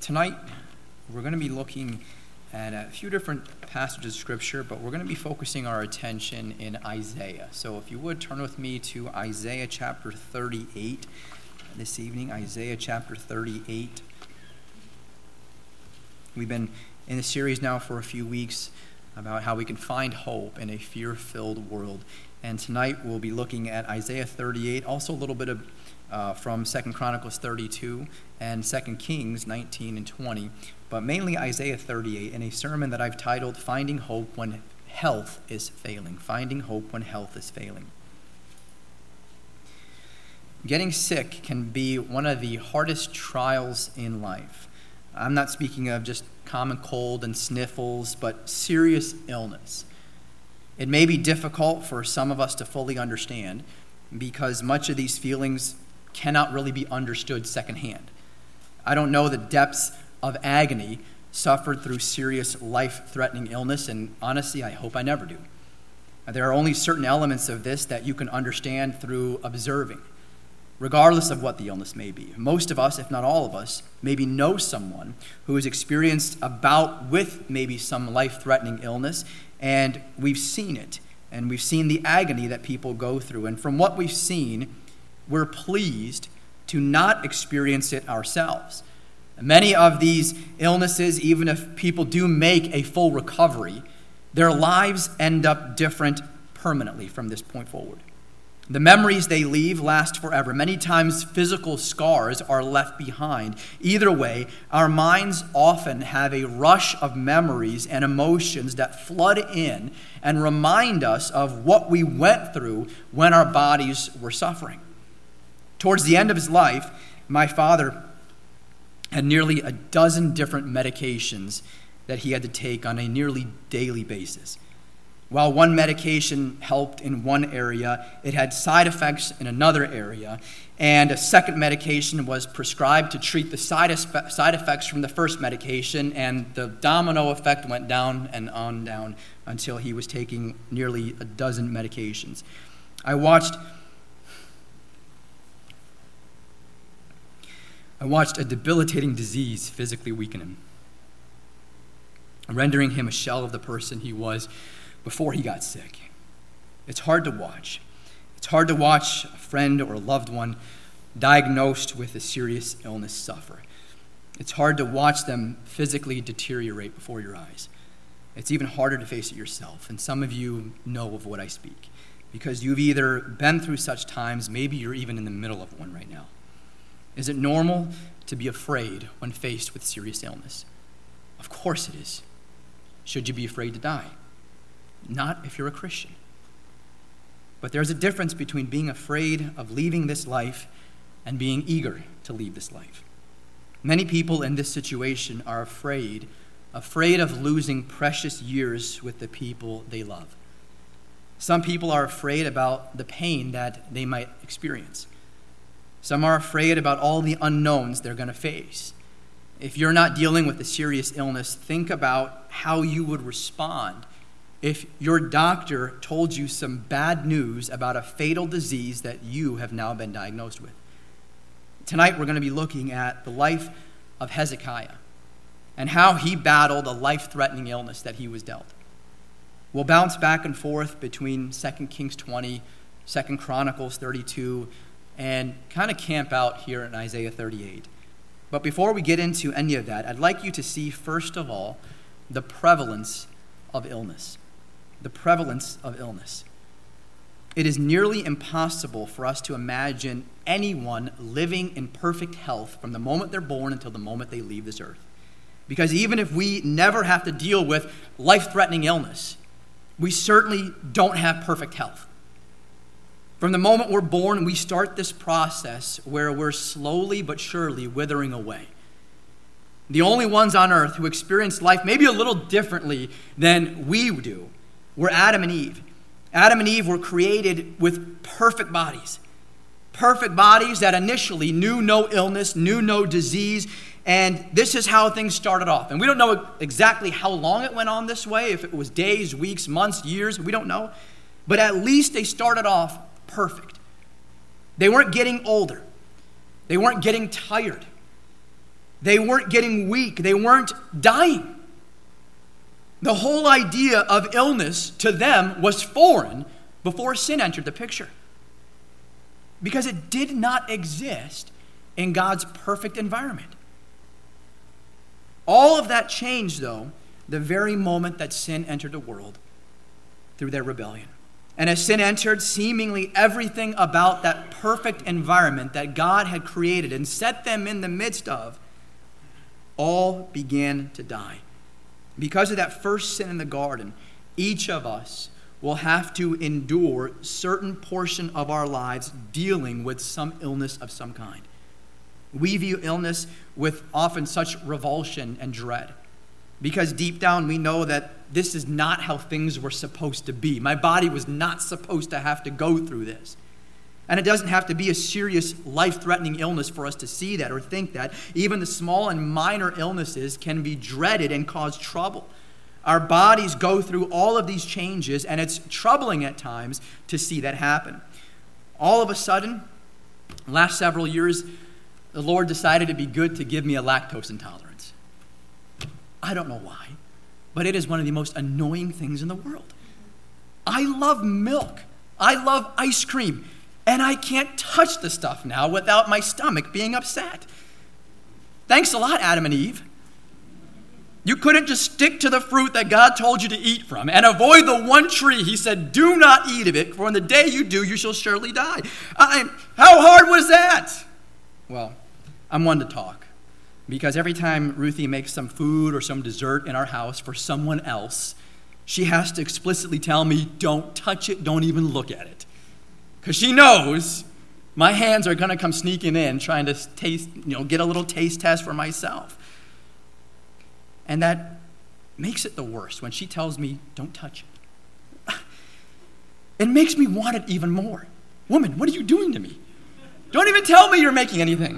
Tonight, we're going to be looking at a few different passages of Scripture, but we're going to be focusing our attention in Isaiah. So if you would, turn with me to Isaiah chapter 38 this evening. Isaiah chapter 38. We've been in a series now for a few weeks about how we can find hope in a fear-filled world. And tonight we'll be looking at Isaiah 38, also a little bit of from 2 Chronicles 32 and 2 Kings 19 and 20, but mainly Isaiah 38 in a sermon that I've titled, Finding Hope When Health is Failing. Finding Hope When Health is Failing. Getting sick can be one of the hardest trials in life. I'm not speaking of just common cold and sniffles, but serious illness. It may be difficult for some of us to fully understand because much of these feelings cannot really be understood secondhand. I don't know the depths of agony suffered through serious life-threatening illness, and honestly, I hope I never do. There are only certain elements of this that you can understand through observing, regardless of what the illness may be. Most of us, if not all of us, maybe know someone who has experienced a bout with maybe some life-threatening illness, and we've seen it, and we've seen the agony that people go through. And from what we've seen, we're pleased to not experience it ourselves. Many of these illnesses, even if people do make a full recovery, their lives end up different permanently from this point forward. The memories they leave last forever. Many times physical scars are left behind. Either way, our minds often have a rush of memories and emotions that flood in and remind us of what we went through when our bodies were suffering. Towards the end of his life, my father had nearly a dozen different medications that he had to take on a nearly daily basis. While one medication helped in one area, it had side effects in another area, and a second medication was prescribed to treat the side effects from the first medication, and the domino effect went down and on down until he was taking nearly a dozen medications. I watched a debilitating disease physically weaken him, rendering him a shell of the person he was before he got sick. It's hard to watch. It's hard to watch a friend or a loved one diagnosed with a serious illness suffer. It's hard to watch them physically deteriorate before your eyes. It's even harder to face it yourself, and some of you know of what I speak, because you've either been through such times, maybe you're even in the middle of one right now. Is it normal to be afraid when faced with serious illness? Of course it is. Should you be afraid to die? Not if you're a Christian. But there's a difference between being afraid of leaving this life and being eager to leave this life. Many people in this situation are afraid of losing precious years with the people they love. Some people are afraid about the pain that they might experience. Some are afraid about all the unknowns they're going to face. If you're not dealing with a serious illness, think about how you would respond if your doctor told you some bad news about a fatal disease that you have now been diagnosed with. Tonight we're going to be looking at the life of Hezekiah and how he battled a life-threatening illness that he was dealt. We'll bounce back and forth between 2 Kings 20, 2 Chronicles 32, and kind of camp out here in Isaiah 38. But before we get into any of that, I'd like you to see, first of all, the prevalence of illness. The prevalence of illness. It is nearly impossible for us to imagine anyone living in perfect health from the moment they're born until the moment they leave this earth. Because even if we never have to deal with life-threatening illness, we certainly don't have perfect health. From the moment we're born, we start this process where we're slowly but surely withering away. The only ones on earth who experience life maybe a little differently than we do were Adam and Eve. Adam and Eve were created with perfect bodies that initially knew no illness, knew no disease, and this is how things started off. And we don't know exactly how long it went on this way, if it was days, weeks, months, years, we don't know. But at least they started off perfect. They weren't getting older. They weren't getting tired. They weren't getting weak. They weren't dying. The whole idea of illness to them was foreign before sin entered the picture, because it did not exist in God's perfect environment. All of that changed, though, the very moment that sin entered the world through their rebellion. And as sin entered, seemingly everything about that perfect environment that God had created and set them in the midst of all began to die. Because of that first sin in the garden, each of us will have to endure a certain portion of our lives dealing with some illness of some kind. We view illness with often such revulsion and dread, because deep down we know that this is not how things were supposed to be. My body was not supposed to have to go through this. And it doesn't have to be a serious, life-threatening illness for us to see that or think that. Even the small and minor illnesses can be dreaded and cause trouble. Our bodies go through all of these changes, and it's troubling at times to see that happen. All of a sudden, last several years, the Lord decided it'd be good to give me a lactose intolerance. I don't know why, but it is one of the most annoying things in the world. I love milk. I love ice cream. And I can't touch the stuff now without my stomach being upset. Thanks a lot, Adam and Eve. You couldn't just stick to the fruit that God told you to eat from and avoid the one tree He said, do not eat of it, for on the day you do, you shall surely die. How hard was that? Well, I'm one to talk, because every time Ruthie makes some food or some dessert in our house for someone else, she has to explicitly tell me, don't touch it, don't even look at it. Because she knows my hands are going to come sneaking in, trying to taste, get a little taste test for myself. And that makes it the worst when she tells me, don't touch it. It makes me want it even more. Woman, what are you doing to me? Don't even tell me you're making anything.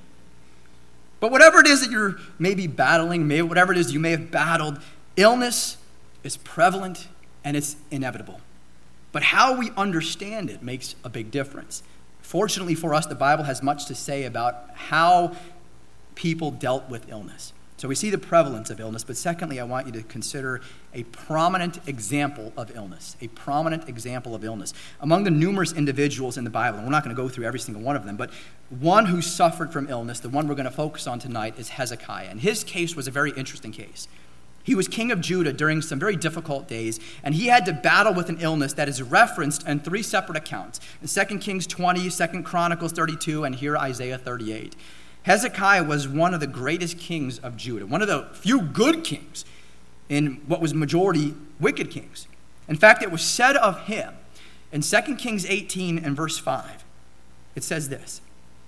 But whatever it is that you're maybe battling, whatever it is you may have battled, illness is prevalent and it's inevitable. But how we understand it makes a big difference. Fortunately for us, the Bible has much to say about how people dealt with illness. So we see the prevalence of illness, but secondly, I want you to consider a prominent example of illness. A prominent example of illness. Among the numerous individuals in the Bible, and we're not going to go through every single one of them, but one who suffered from illness, the one we're going to focus on tonight, is Hezekiah. And his case was a very interesting case. He was king of Judah during some very difficult days, and he had to battle with an illness that is referenced in three separate accounts. In 2 Kings 20, 2 Chronicles 32, and here Isaiah 38. Hezekiah was one of the greatest kings of Judah, one of the few good kings in what was majority wicked kings. In fact, it was said of him in 2 Kings 18 and verse 5. It says this: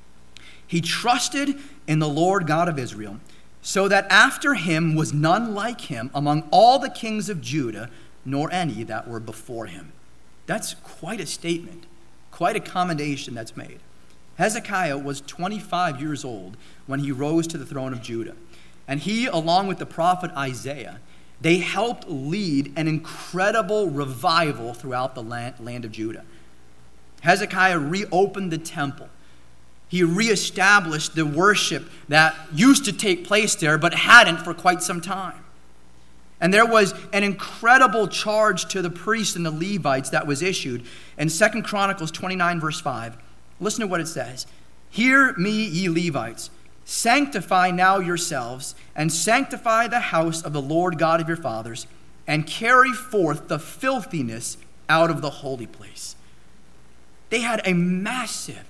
He trusted in the Lord God of Israel, so that after him was none like him among all the kings of Judah, nor any that were before him. That's quite a statement, quite a commendation that's made. Hezekiah was 25 years old when he rose to the throne of Judah. And he, along with the prophet Isaiah, they helped lead an incredible revival throughout the land of Judah. Hezekiah reopened the temple. He reestablished the worship that used to take place there but hadn't for quite some time. And there was an incredible charge to the priests and the Levites that was issued. In 2 Chronicles 29 verse 5, listen to what it says. Hear me, ye Levites, sanctify now yourselves, and sanctify the house of the Lord God of your fathers, and carry forth the filthiness out of the holy place. They had a massive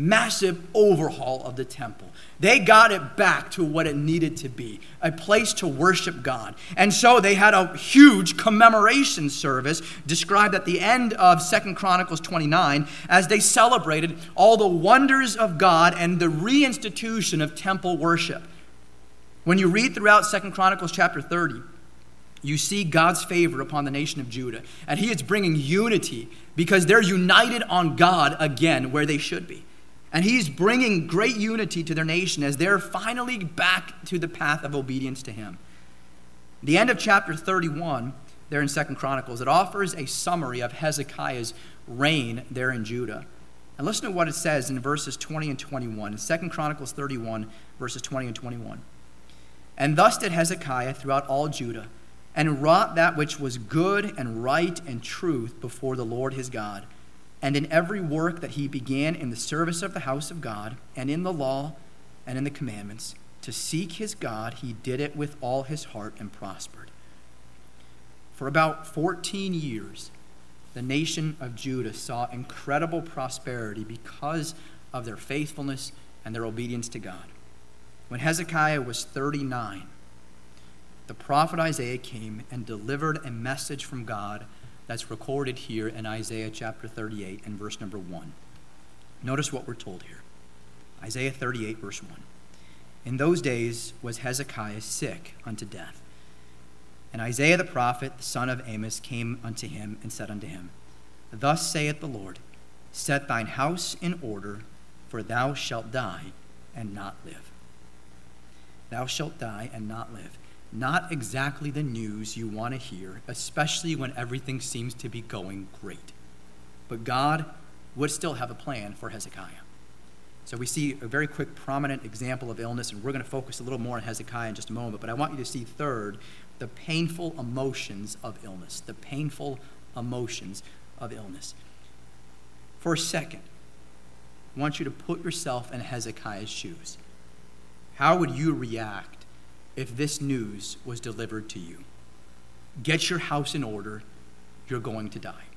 overhaul of the temple. They got it back to what it needed to be, a place to worship God. And so they had a huge commemoration service described at the end of 2 Chronicles 29 as they celebrated all the wonders of God and the reinstitution of temple worship. When you read throughout 2 Chronicles chapter 30, you see God's favor upon the nation of Judah. And he is bringing unity because they're united on God again where they should be. And he's bringing great unity to their nation as they're finally back to the path of obedience to him. The end of chapter 31, there in 2 Chronicles, it offers a summary of Hezekiah's reign there in Judah. And listen to what it says in verses 20 and 21. In 2 Chronicles 31, verses 20 and 21. And thus did Hezekiah throughout all Judah, and wrought that which was good and right and truth before the Lord his God. And in every work that he began in the service of the house of God, and in the law and in the commandments, to seek his God, he did it with all his heart and prospered. For about 14 years, the nation of Judah saw incredible prosperity because of their faithfulness and their obedience to God. When Hezekiah was 39, the prophet Isaiah came and delivered a message from God that's recorded here in Isaiah chapter 38 and verse number 1. Notice what we're told here. Isaiah 38, verse 1. In those days was Hezekiah sick unto death. And Isaiah the prophet, the son of Amos, came unto him and said unto him, Thus saith the Lord, Set thine house in order, for thou shalt die and not live. Thou shalt die and not live. Not exactly the news you want to hear, especially when everything seems to be going great. But God would still have a plan for Hezekiah. So we see a very quick, prominent example of illness, and we're going to focus a little more on Hezekiah in just a moment. But I want you to see, third, the painful emotions of illness. The painful emotions of illness. For a second, I want you to put yourself in Hezekiah's shoes. How would you react if this news was delivered to you? Get your house in order, you're going to die.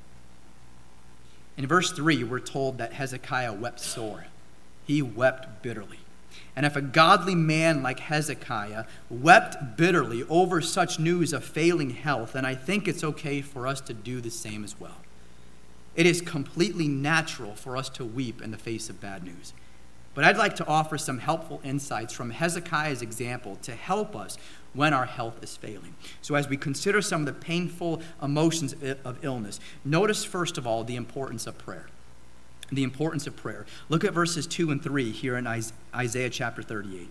In verse 3, we're told that Hezekiah wept sore. He wept bitterly. And if a godly man like Hezekiah wept bitterly over such news of failing health, then I think it's okay for us to do the same as well. It is completely natural for us to weep in the face of bad news. But I'd like to offer some helpful insights from Hezekiah's example to help us when our health is failing. So as we consider some of the painful emotions of illness, notice first of all the importance of prayer. The importance of prayer. Look at verses 2 and 3 here in Isaiah chapter 38.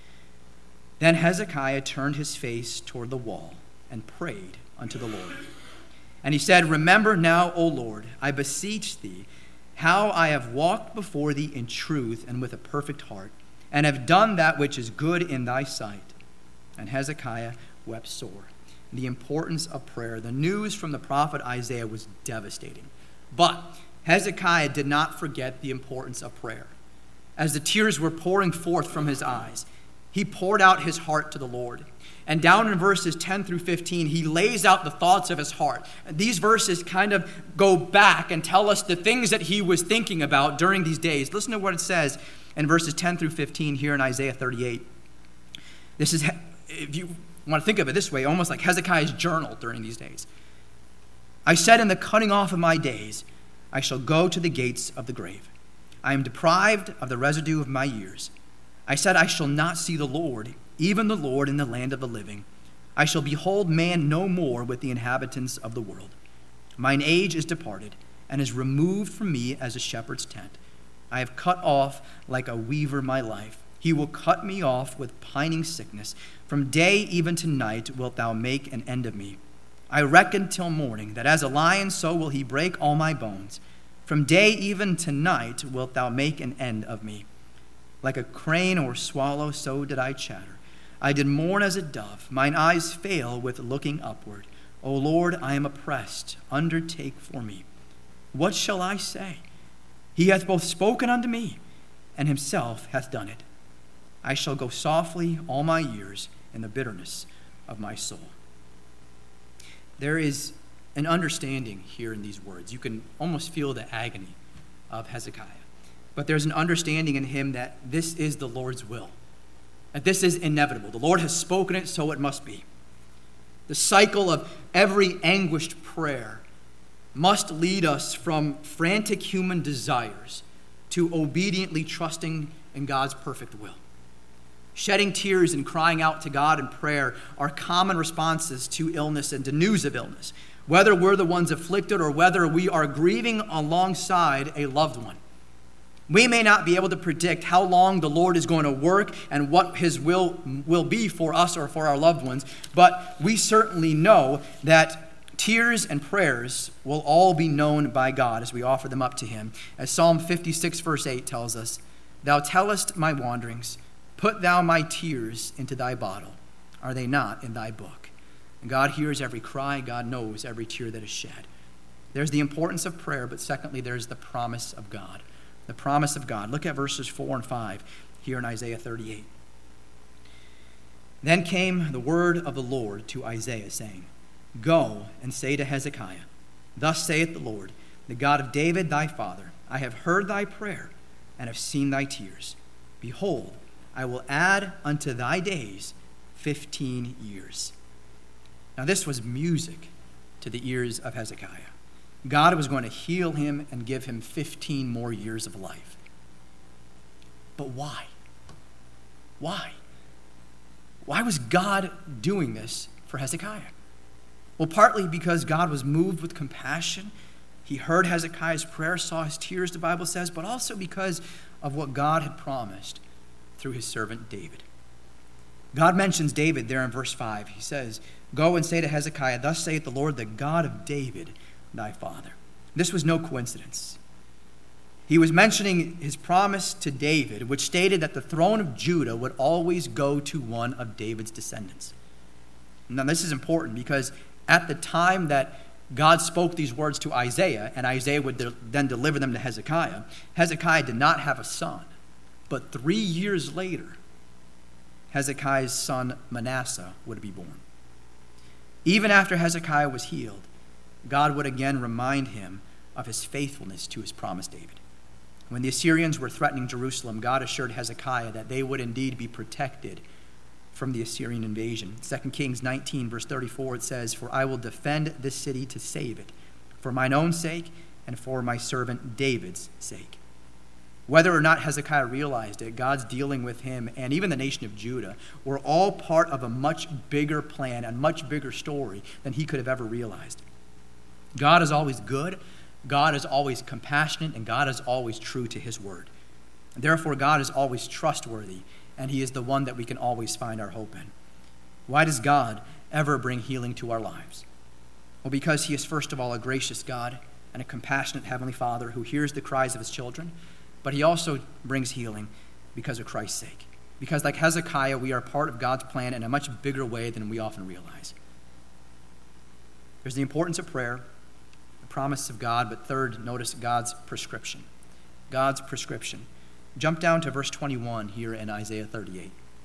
Then Hezekiah turned his face toward the wall and prayed unto the Lord. And he said, Remember now, O Lord, I beseech thee, how I have walked before thee in truth and with a perfect heart, and have done that which is good in thy sight. And Hezekiah wept sore. The importance of prayer. The news from the prophet Isaiah was devastating. But Hezekiah did not forget the importance of prayer. As the tears were pouring forth from his eyes, he poured out his heart to the Lord. And down in verses 10 through 15, he lays out the thoughts of his heart. And these verses kind of go back and tell us the things that he was thinking about during these days. Listen to what it says in verses 10 through 15 here in Isaiah 38. This is, if you want to think of it this way, almost like Hezekiah's journal during these days. I said in the cutting off of my days, I shall go to the gates of the grave. I am deprived of the residue of my years. I said, I shall not see the Lord, even the Lord in the land of the living. I shall behold man no more with the inhabitants of the world. Mine age is departed, and is removed from me as a shepherd's tent. I have cut off like a weaver my life. He will cut me off with pining sickness. From day even to night wilt thou make an end of me. I reckon till morning, that as a lion so will he break all my bones. From day even to night wilt thou make an end of me. Like a crane or swallow, so did I chatter. I did mourn as a dove. Mine eyes fail with looking upward. O Lord, I am oppressed. Undertake for me. What shall I say? He hath both spoken unto me, and himself hath done it. I shall go softly all my years in the bitterness of my soul. There is an understanding here in these words. You can almost feel the agony of Hezekiah. But there's an understanding in him that this is the Lord's will, that this is inevitable. The Lord has spoken it, so it must be. The cycle of every anguished prayer must lead us from frantic human desires to obediently trusting in God's perfect will. Shedding tears and crying out to God in prayer are common responses to illness and to news of illness, whether we're the ones afflicted or whether we are grieving alongside a loved one. We may not be able to predict how long the Lord is going to work and what his will be for us or for our loved ones, but we certainly know that tears and prayers will all be known by God as we offer them up to him. As Psalm 56 verse 8 tells us, Thou tellest my wanderings, put thou my tears into thy bottle. are they not in thy book? And God hears every cry. God knows every tear that is shed. There's the importance of prayer, but secondly, there's the promise of God. The promise of God. Look at verses 4 and 5 here in Isaiah 38. Then came the word of the Lord to Isaiah, saying, Go and say to Hezekiah, Thus saith the Lord, the God of David thy father, I have heard thy prayer and have seen thy tears. Behold, I will add unto thy days 15 years. Now this was music to the ears of Hezekiah. God was going to heal him and give him 15 more years of life. But why? Why? Why was God doing this for Hezekiah? Well, partly because God was moved with compassion. He heard Hezekiah's prayer, saw his tears, the Bible says, but also because of what God had promised through his servant David. God mentions David there in verse 5. He says, Go and say to Hezekiah, Thus saith the Lord, the God of David, thy father. This was no coincidence. He was mentioning his promise to David, which stated that the throne of Judah would always go to one of David's descendants. Now, this is important because at the time that God spoke these words to Isaiah, and Isaiah would then deliver them to Hezekiah, Hezekiah did not have a son. But 3 years later, Hezekiah's son Manasseh would be born. Even after Hezekiah was healed, God would again remind him of his faithfulness to his promise David. When the Assyrians were threatening Jerusalem, God assured Hezekiah that they would indeed be protected from the Assyrian invasion. 2 Kings 19, verse 34, it says, For I will defend this city to save it, for mine own sake and for my servant David's sake. Whether or not Hezekiah realized it, God's dealing with him and even the nation of Judah were all part of a much bigger plan and much bigger story than he could have ever realized. God is always good, God is always compassionate, and God is always true to his word. Therefore, God is always trustworthy, and he is the one that we can always find our hope in. Why does God ever bring healing to our lives? Well, because he is first of all a gracious God and a compassionate Heavenly Father who hears the cries of his children, but he also brings healing because of Christ's sake. Because like Hezekiah, we are part of God's plan in a much bigger way than we often realize. There's the importance of prayer, the promise of God, but third, notice God's prescription. God's prescription. Jump down to verse 21 here in Isaiah 38.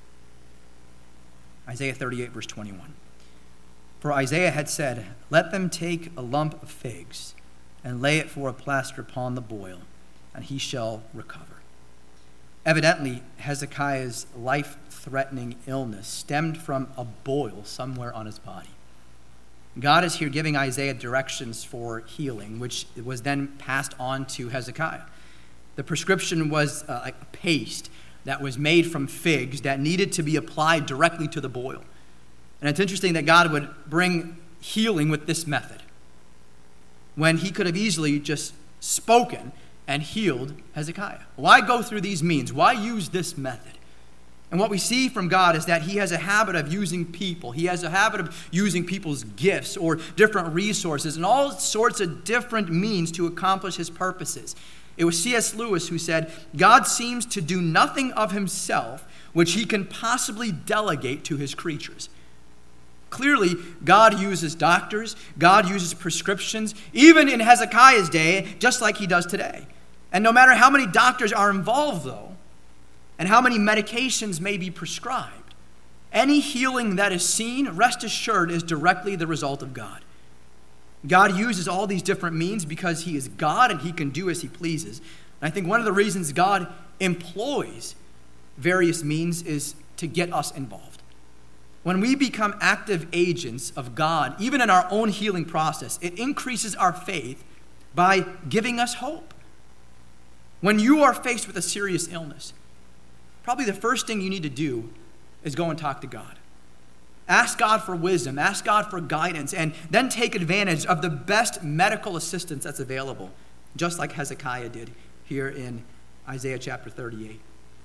Isaiah 38, verse 21. For Isaiah had said, Let them take a lump of figs and lay it for a plaster upon the boil, and he shall recover. Evidently, Hezekiah's life-threatening illness stemmed from a boil somewhere on his body. God is here giving Isaiah directions for healing, which was then passed on to Hezekiah. The prescription was a paste that was made from figs that needed to be applied directly to the boil. And it's interesting that God would bring healing with this method, when he could have easily just spoken and healed Hezekiah. Why go through these means? Why use this method? And what we see from God is that he has a habit of using people. He has a habit of using people's gifts or different resources and all sorts of different means to accomplish his purposes. It was C.S. Lewis who said, God seems to do nothing of himself which he can possibly delegate to his creatures. Clearly, God uses doctors, God uses prescriptions, even in Hezekiah's day, just like he does today. And no matter how many doctors are involved, though, and how many medications may be prescribed, any healing that is seen, rest assured, is directly the result of God. God uses all these different means because he is God and he can do as he pleases. And I think one of the reasons God employs various means is to get us involved. When we become active agents of God, even in our own healing process, it increases our faith by giving us hope. When you are faced with a serious illness, probably the first thing you need to do is go and talk to God. Ask God for wisdom, ask God for guidance, and then take advantage of the best medical assistance that's available, just like Hezekiah did here in Isaiah chapter 38.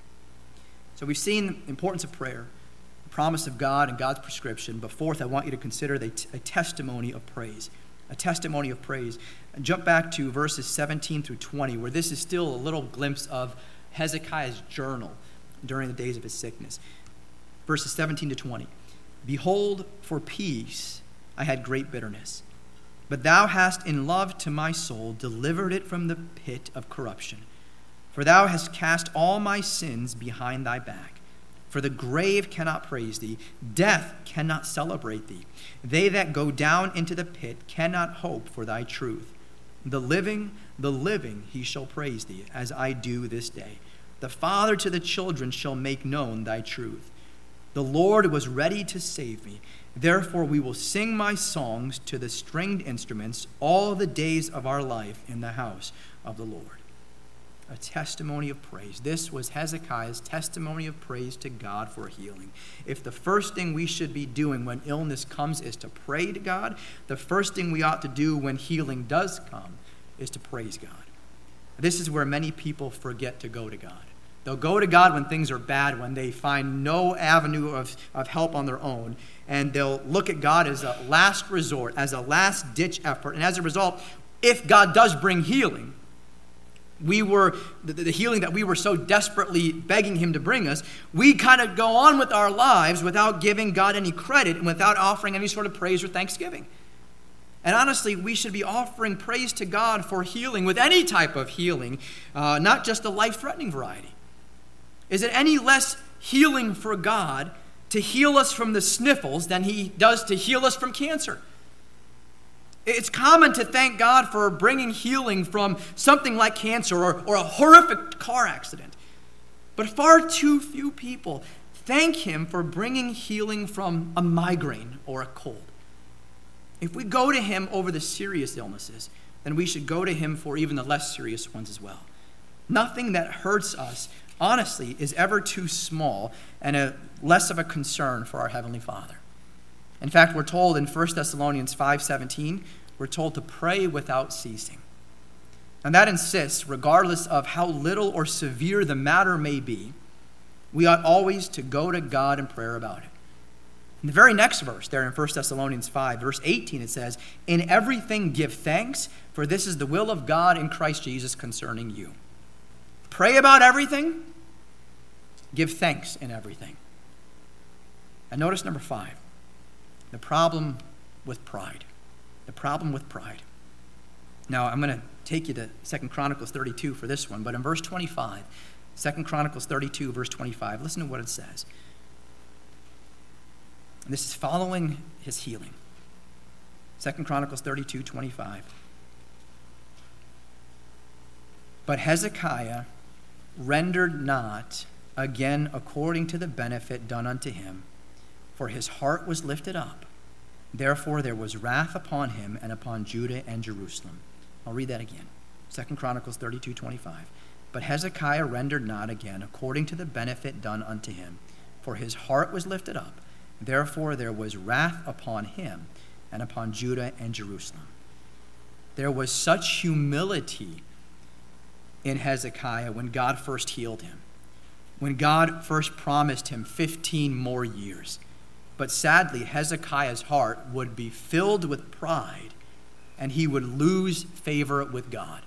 So we've seen the importance of prayer, the promise of God and God's prescription, but fourth, I want you to consider a testimony of praise. A testimony of praise. And jump back to verses 17 through 20, where this is still a little glimpse of Hezekiah's journal during the days of his sickness. Verses 17 to 20. Behold, for peace I had great bitterness. But thou hast in love to my soul delivered it from the pit of corruption. For thou hast cast all my sins behind thy back. For the grave cannot praise thee, death cannot celebrate thee. They that go down into the pit cannot hope for thy truth. The living, he shall praise thee, as I do this day. The father to the children shall make known thy truth. The Lord was ready to save me. Therefore we will sing my songs to the stringed instruments all the days of our life in the house of the Lord. A testimony of praise. This was Hezekiah's testimony of praise to God for healing. If the first thing we should be doing when illness comes is to pray to God, the first thing we ought to do when healing does come is to praise God. This is where many people forget to go to God. They'll go to God when things are bad, when they find no avenue of help on their own, and they'll look at God as a last resort, as a last-ditch effort. And as a result, if God does bring healing, the healing that we were so desperately begging him to bring us, we kind of go on with our lives without giving God any credit and without offering any sort of praise or thanksgiving. And honestly, we should be offering praise to God for healing with any type of healing, not just the life-threatening variety. Is it any less healing for God to heal us from the sniffles than he does to heal us from cancer? It's common to thank God for bringing healing from something like cancer or a horrific car accident. But far too few people thank him for bringing healing from a migraine or a cold. If we go to him over the serious illnesses, then we should go to him for even the less serious ones as well. Nothing that hurts us, honestly, is ever too small and less of a concern for our Heavenly Father. In fact, we're told in 1 Thessalonians 5:17, we're told to pray without ceasing. And that insists, regardless of how little or severe the matter may be, we ought always to go to God in prayer about it. In the very next verse, there in 1 Thessalonians 5, verse 18, it says, "In everything give thanks, for this is the will of God in Christ Jesus concerning you." Pray about everything, give thanks in everything. And notice number 5. The problem with pride. The problem with pride. Now, I'm going to take you to 2 Chronicles 32 for this one, but in verse 25, 2 Chronicles 32, verse 25, listen to what it says. And this is following his healing. 2 Chronicles 32, 25. But Hezekiah rendered not again according to the benefit done unto him, for his heart was lifted up. Therefore there was wrath upon him and upon Judah and Jerusalem. I'll read that again. 2 Chronicles 32, 25. But Hezekiah rendered not again according to the benefit done unto him, for his heart was lifted up. Therefore there was wrath upon him and upon Judah and Jerusalem. There was such humility in Hezekiah when God first healed him, when God first promised him 15 more years. But sadly, Hezekiah's heart would be filled with pride, and he would lose favor with God.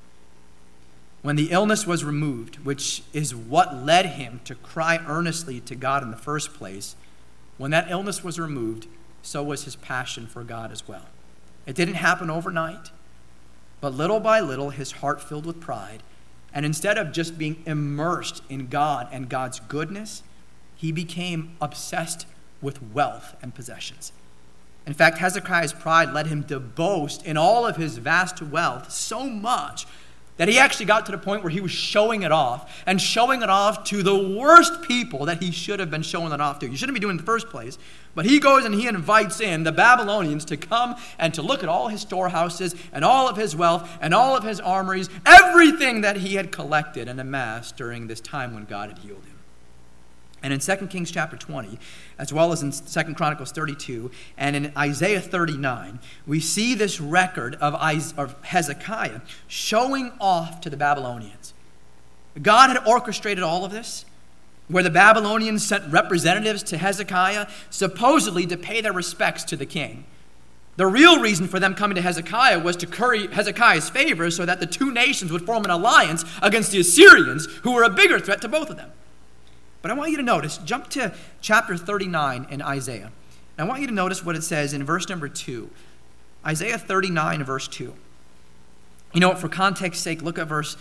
When the illness was removed, which is what led him to cry earnestly to God in the first place, when that illness was removed, so was his passion for God as well. It didn't happen overnight, but little by little, his heart filled with pride, and instead of just being immersed in God and God's goodness, he became obsessed with wealth and possessions. In fact, Hezekiah's pride led him to boast in all of his vast wealth so much that he actually got to the point where he was showing it off, and showing it off to the worst people that he should have been showing it off to. You shouldn't be doing it in the first place, but he goes and he invites in the Babylonians to come and to look at all his storehouses and all of his wealth and all of his armories, everything that he had collected and amassed during this time when God had healed him. And in 2 Kings chapter 20, as well as in 2 Chronicles 32, and in Isaiah 39, we see this record of Hezekiah showing off to the Babylonians. God had orchestrated all of this, where the Babylonians sent representatives to Hezekiah, supposedly to pay their respects to the king. The real reason for them coming to Hezekiah was to curry Hezekiah's favor so that the two nations would form an alliance against the Assyrians, who were a bigger threat to both of them. But I want you to notice, jump to chapter 39 in Isaiah. And I want you to notice what it says in verse number 2. Isaiah 39, verse 2. You know what, for context's sake, look at verse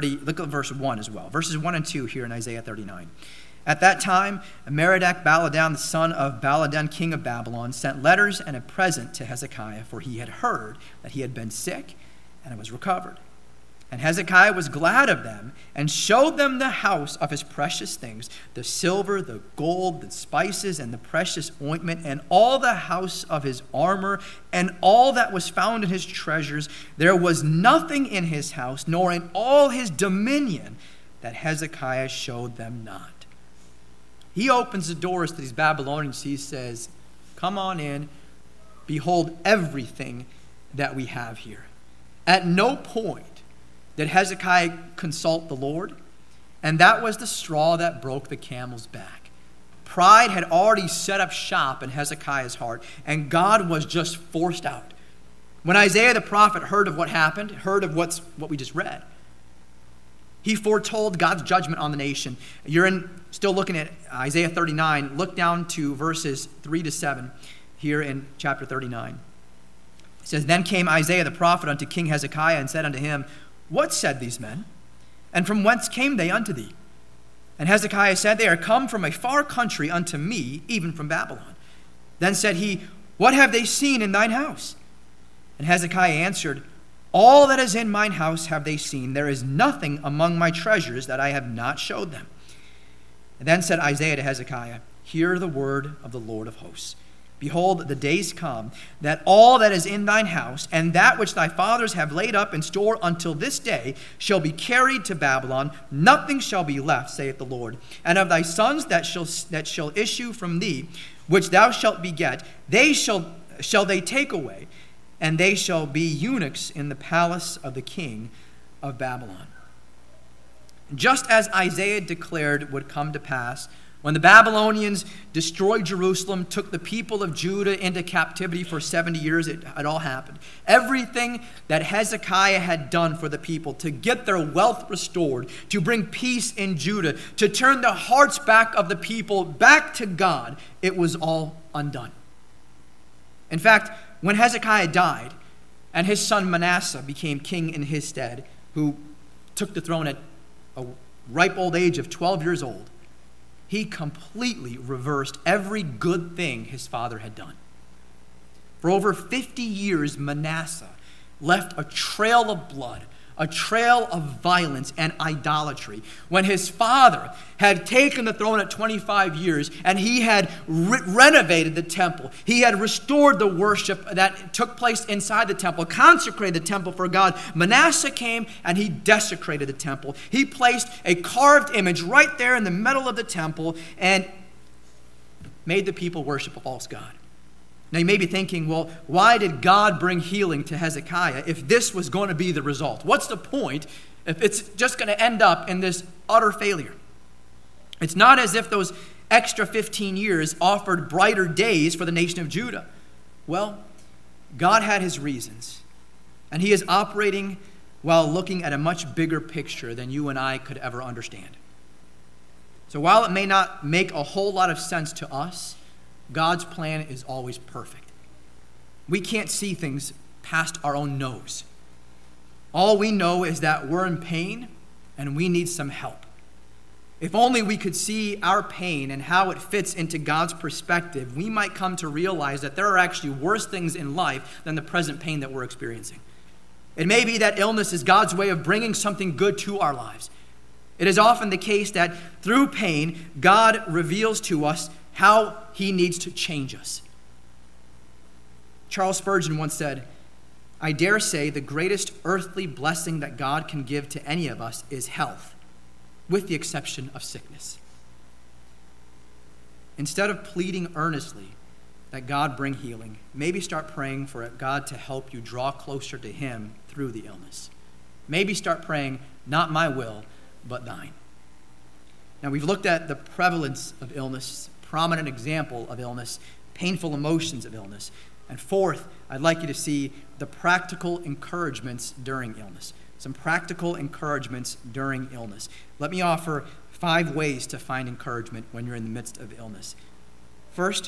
1 as well. Verses 1 and 2 here in Isaiah 39. At that time, Merodach Baladan, the son of Baladan, king of Babylon, sent letters and a present to Hezekiah, for he had heard that he had been sick and was recovered. And Hezekiah was glad of them and showed them the house of his precious things, the silver, the gold, the spices, and the precious ointment, and all the house of his armor, and all that was found in his treasures. There was nothing in his house, nor in all his dominion, that Hezekiah showed them not. He opens the doors to these Babylonians. He says, come on in. Behold everything that we have here. At no point did Hezekiah consult the Lord, and that was the straw that broke the camel's back. Pride had already set up shop in Hezekiah's heart, and God was just forced out. When Isaiah the prophet heard of what happened, heard of what we just read, he foretold God's judgment on the nation. You're still looking at Isaiah 39. Look down to verses 3 to 7 here in chapter 39. It says, Then came Isaiah the prophet unto King Hezekiah and said unto him, What said these men? And from whence came they unto thee? And Hezekiah said, They are come from a far country unto me, even from Babylon. Then said he, What have they seen in thine house? And Hezekiah answered, All that is in mine house have they seen. There is nothing among my treasures that I have not showed them. And then said Isaiah to Hezekiah, Hear the word of the Lord of hosts. Behold, the days come, that all that is in thine house, and that which thy fathers have laid up in store until this day, shall be carried to Babylon. Nothing shall be left, saith the Lord. And of thy sons that shall issue from thee, which thou shalt beget, they shall they take away, and they shall be eunuchs in the palace of the king of Babylon. Just as Isaiah declared would come to pass, when the Babylonians destroyed Jerusalem, took the people of Judah into captivity for 70 years, it all happened. Everything that Hezekiah had done for the people to get their wealth restored, to bring peace in Judah, to turn the hearts back of the people back to God, it was all undone. In fact, when Hezekiah died and his son Manasseh became king in his stead, who took the throne at a ripe old age of 12 years old, he completely reversed every good thing his father had done. For over 50 years, Manasseh left a trail of blood, a trail of violence and idolatry. When his father had taken the throne at 25 years and he had renovated the temple, he had restored the worship that took place inside the temple, consecrated the temple for God, Manasseh came and he desecrated the temple. He placed a carved image right there in the middle of the temple and made the people worship a false god. Now you may be thinking, well, why did God bring healing to Hezekiah if this was going to be the result? What's the point if it's just going to end up in this utter failure? It's not as if those extra 15 years offered brighter days for the nation of Judah. Well, God had his reasons, and he is operating while looking at a much bigger picture than you and I could ever understand. So while it may not make a whole lot of sense to us, God's plan is always perfect. We can't see things past our own nose. All we know is that we're in pain and we need some help. If only we could see our pain and how it fits into God's perspective, we might come to realize that there are actually worse things in life than the present pain that we're experiencing. It may be that illness is God's way of bringing something good to our lives. It is often the case that through pain, God reveals to us how he needs to change us. Charles Spurgeon once said, I dare say the greatest earthly blessing that God can give to any of us is health, with the exception of sickness. Instead of pleading earnestly that God bring healing, maybe start praying for God to help you draw closer to him through the illness. Maybe start praying, not my will, but thine. Now we've looked at the prevalence of illness, prominent example of illness, painful emotions of illness. And fourth, I'd like you to see the practical encouragements during illness. Some practical encouragements during illness. Let me offer 5 ways to find encouragement when you're in the midst of illness. First,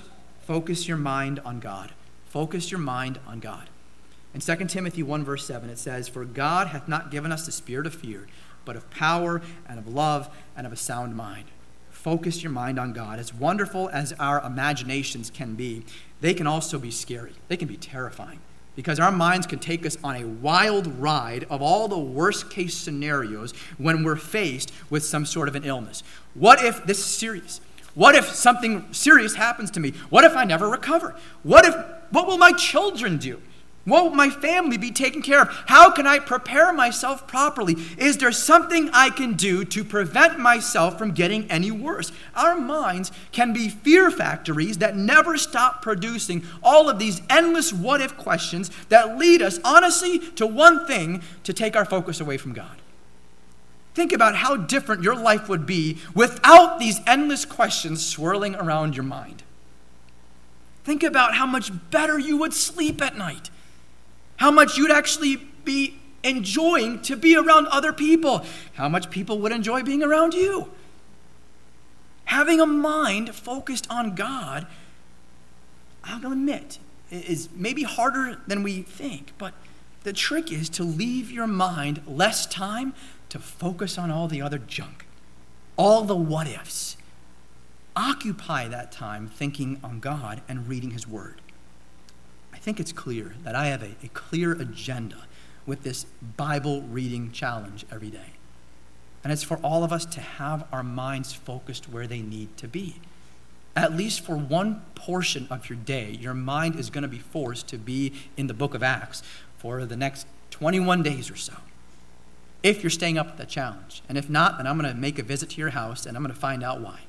Focus your mind on God. Focus your mind on God. In 2 Timothy 1 verse 7, it says, "For God hath not given us the spirit of fear, but of power and of love and of a sound mind." Focus your mind on God. As wonderful as our imaginations can be, they can also be scary. They can be terrifying, because our minds can take us on a wild ride of all the worst case scenarios when we're faced with some sort of an illness. What if this is serious? What if something serious happens to me? What if I never recover? What will my children do? What will my family be taken care of? How can I prepare myself properly? Is there something I can do to prevent myself from getting any worse? Our minds can be fear factories that never stop producing all of these endless what-if questions that lead us, honestly, to one thing: to take our focus away from God. Think about how different your life would be without these endless questions swirling around your mind. Think about how much better you would sleep at night. How much you'd actually be enjoying to be around other people. How much people would enjoy being around you. Having a mind focused on God, I'll admit, is maybe harder than we think, but the trick is to leave your mind less time to focus on all the other junk, all the what-ifs. Occupy that time thinking on God and reading His Word. I think it's clear that I have a clear agenda with this Bible reading challenge every day. And it's for all of us to have our minds focused where they need to be. At least for one portion of your day, your mind is going to be forced to be in the book of Acts for the next 21 days or so, if you're staying up with the challenge. And if not, then I'm going to make a visit to your house and I'm going to find out why.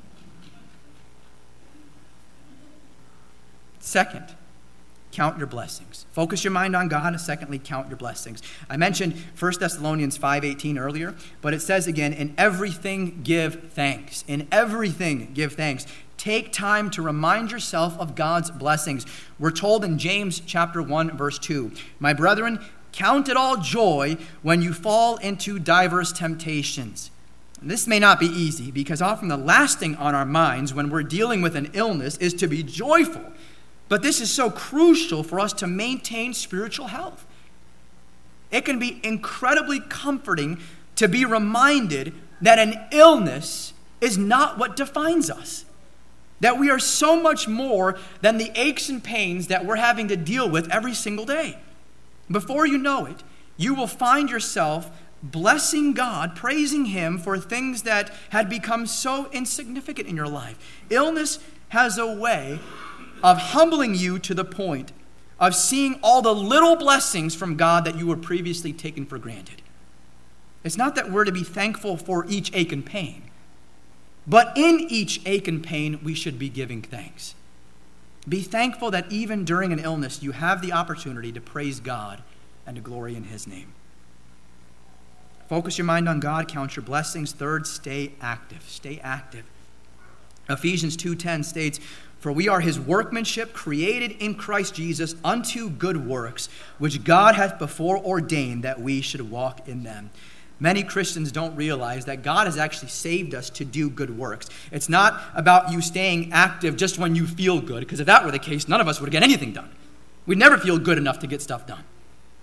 Second, count your blessings. Focus your mind on God, and secondly, count your blessings. I mentioned 1 Thessalonians 5:18 earlier, but it says again, "In everything give thanks." In everything give thanks. Take time to remind yourself of God's blessings. We're told in James chapter 1, verse 2, "My brethren, count it all joy when you fall into diverse temptations." And this may not be easy, because often the last thing on our minds when we're dealing with an illness is to be joyful. But this is so crucial for us to maintain spiritual health. It can be incredibly comforting to be reminded that an illness is not what defines us. That we are so much more than the aches and pains that we're having to deal with every single day. Before you know it, you will find yourself blessing God, praising Him for things that had become so insignificant in your life. Illness has a way of humbling you to the point of seeing all the little blessings from God that you were previously taken for granted. It's not that we're to be thankful for each ache and pain, but in each ache and pain, we should be giving thanks. Be thankful that even during an illness, you have the opportunity to praise God and to glory in His name. Focus your mind on God, count your blessings. Third, stay active. Stay active. Ephesians 2:10 states, "For we are His workmanship, created in Christ Jesus unto good works, which God hath before ordained that we should walk in them." Many Christians don't realize that God has actually saved us to do good works. It's not about you staying active just when you feel good, because if that were the case, none of us would get anything done. We'd never feel good enough to get stuff done.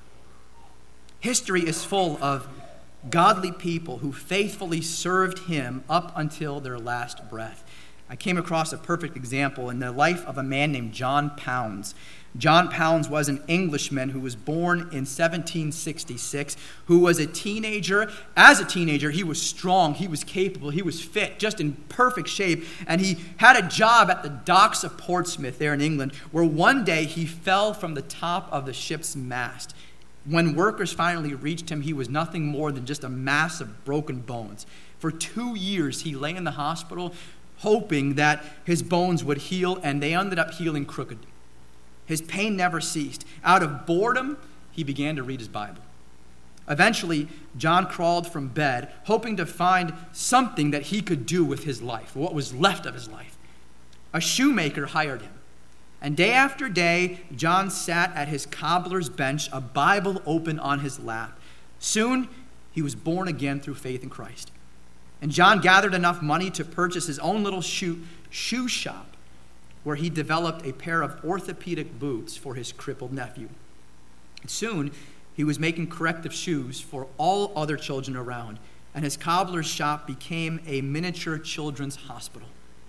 History is full of godly people who faithfully served Him up until their last breath. I came across a perfect example in the life of a man named John Pounds. John Pounds was an Englishman who was born in 1766, who was a teenager. As a teenager, he was strong, he was capable, he was fit, just in perfect shape. And he had a job at the docks of Portsmouth there in England, where one day he fell from the top of the ship's mast. When workers finally reached him, he was nothing more than just a mass of broken bones. For 2 years, he lay in the hospital, hoping that his bones would heal, and they ended up healing crooked. His pain never ceased. Out of boredom, he began to read his Bible. Eventually, John crawled from bed, hoping to find something that he could do with his life, what was left of his life. A shoemaker hired him, and day after day, John sat at his cobbler's bench, a Bible open on his lap. Soon, he was born again through faith in Christ. And John gathered enough money to purchase his own little shoe shop. where he developed a pair of orthopedic boots for his crippled nephew. And soon, he was making corrective shoes for all other children around, and his cobbler's shop became a miniature children's hospital.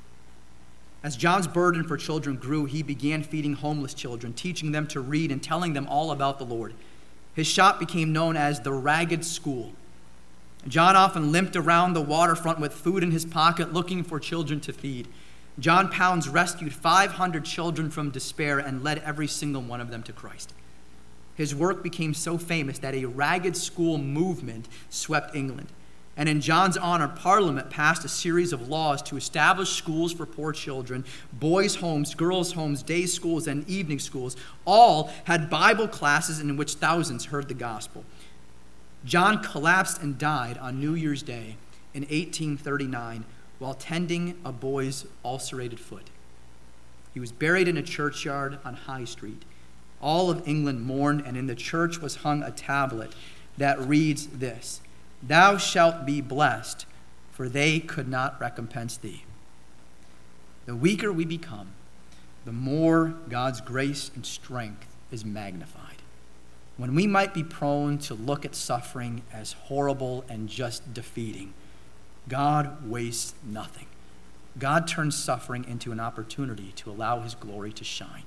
As John's burden for children grew, he began feeding homeless children, teaching them to read and telling them all about the Lord. His shop became known as the Ragged School. John often limped around the waterfront with food in his pocket, looking for children to feed. John Pounds rescued 500 children from despair and led every single one of them to Christ. His work became so famous that a Ragged School movement swept England. And in John's honor, Parliament passed a series of laws to establish schools for poor children, boys' homes, girls' homes, day schools, and evening schools. All had Bible classes in which thousands heard the gospel. John collapsed and died on New Year's Day in 1839 while tending a boy's ulcerated foot. He was buried in a churchyard on High Street. All of England mourned, and in the church was hung a tablet that reads this: "Thou shalt be blessed, for they could not recompense thee." The weaker we become, the more God's grace and strength is magnified. When we might be prone to look at suffering as horrible and just defeating, God wastes nothing. God turns suffering into an opportunity to allow his glory to shine.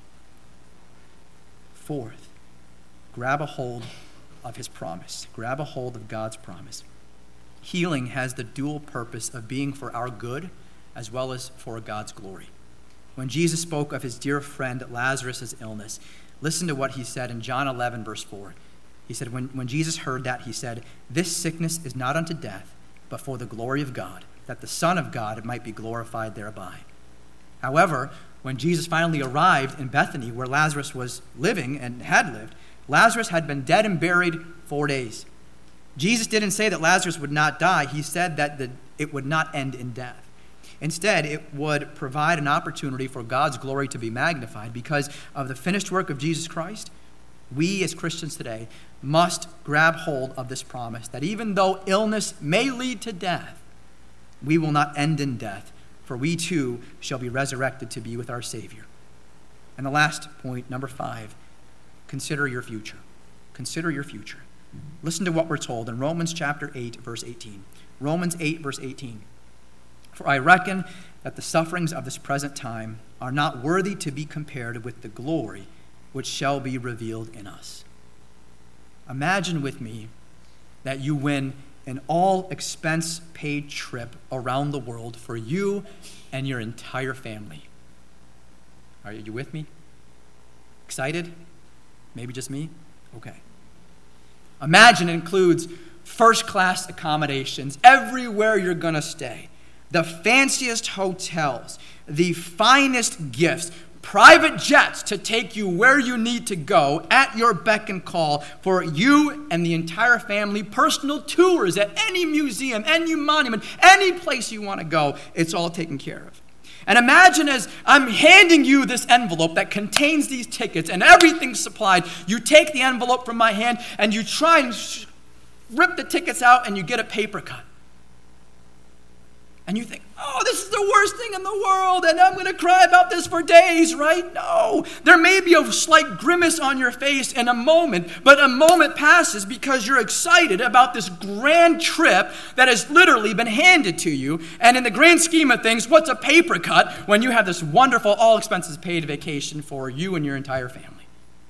Fourth, grab a hold of his promise. Grab a hold of God's promise. Healing has the dual purpose of being for our good as well as for God's glory. When Jesus spoke of his dear friend Lazarus' illness, listen to what he said in John 11, verse 4. He said, when Jesus heard that, he said, "This sickness is not unto death, but for the glory of God, that the Son of God might be glorified thereby." However, when Jesus finally arrived in Bethany, where Lazarus was living and had lived, Lazarus had been dead and buried 4 days. Jesus didn't say that Lazarus would not die. He said that it would not end in death. Instead, it would provide an opportunity for God's glory to be magnified. Because of the finished work of Jesus Christ, we as Christians today must grab hold of this promise that even though illness may lead to death, we will not end in death, for we too shall be resurrected to be with our Savior. And the last point, number 5, consider your future. Consider your future. Listen to what we're told in Romans chapter 8, verse 18. Romans 8, verse 18. "For I reckon that the sufferings of this present time are not worthy to be compared with the glory which shall be revealed in us." Imagine with me that you win an all-expense-paid trip around the world for you and your entire family. Are you with me? Excited? Maybe just me? Okay. Imagine it includes first-class accommodations everywhere you're going to stay, the fanciest hotels, the finest gifts, private jets to take you where you need to go at your beck and call for you and the entire family, personal tours at any museum, any monument, any place you want to go. It's all taken care of. And imagine as I'm handing you this envelope that contains these tickets and everything's supplied, you take the envelope from my hand and you try and rip the tickets out and you get a paper cut. And you think, oh, this is the worst thing in the world, and I'm going to cry about this for days, right? No. There may be a slight grimace on your face in a moment, but a moment passes because you're excited about this grand trip that has literally been handed to you. And in the grand scheme of things, what's a paper cut when you have this wonderful, all-expenses-paid vacation for you and your entire family?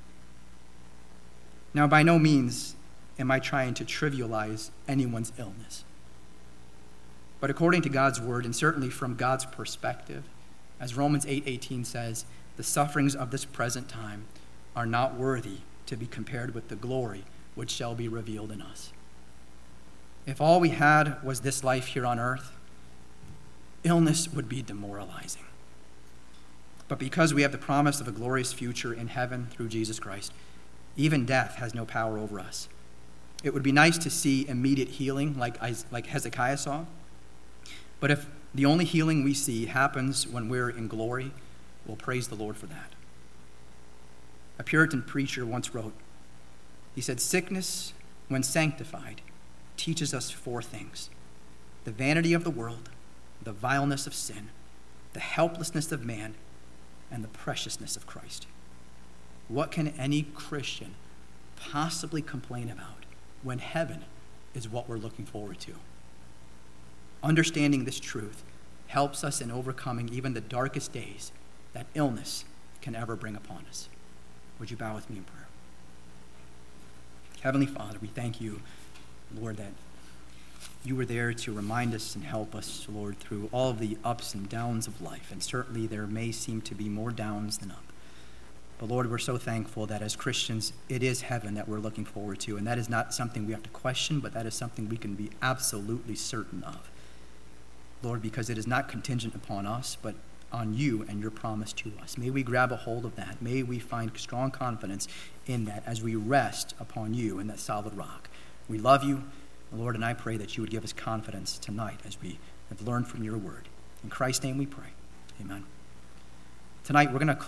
Now, by no means am I trying to trivialize anyone's illness. But according to God's word, and certainly from God's perspective, as Romans 8:18 says, the sufferings of this present time are not worthy to be compared with the glory which shall be revealed in us. If all we had was this life here on earth, illness would be demoralizing. But because we have the promise of a glorious future in heaven through Jesus Christ, even death has no power over us. It would be nice to see immediate healing like Hezekiah saw. But if the only healing we see happens when we're in glory, we'll praise the Lord for that. A Puritan preacher once wrote, he said, "Sickness, when sanctified, teaches us 4 things: the vanity of the world, the vileness of sin, the helplessness of man, and the preciousness of Christ. What can any Christian possibly complain about when heaven is what we're looking forward to? Understanding this truth helps us in overcoming even the darkest days that illness can ever bring upon us. Would you bow with me in prayer? Heavenly Father, we thank you, Lord, that you were there to remind us and help us, Lord, through all of the ups and downs of life. And certainly there may seem to be more downs than up. But Lord, we're so thankful that as Christians, it is heaven that we're looking forward to. And that is not something we have to question, but that is something we can be absolutely certain of. Lord, because it is not contingent upon us, but on you and your promise to us. May we grab a hold of that. May we find strong confidence in that as we rest upon you and that solid rock. We love you, Lord, and I pray that you would give us confidence tonight as we have learned from your word. In Christ's name we pray. Amen. Tonight we're going to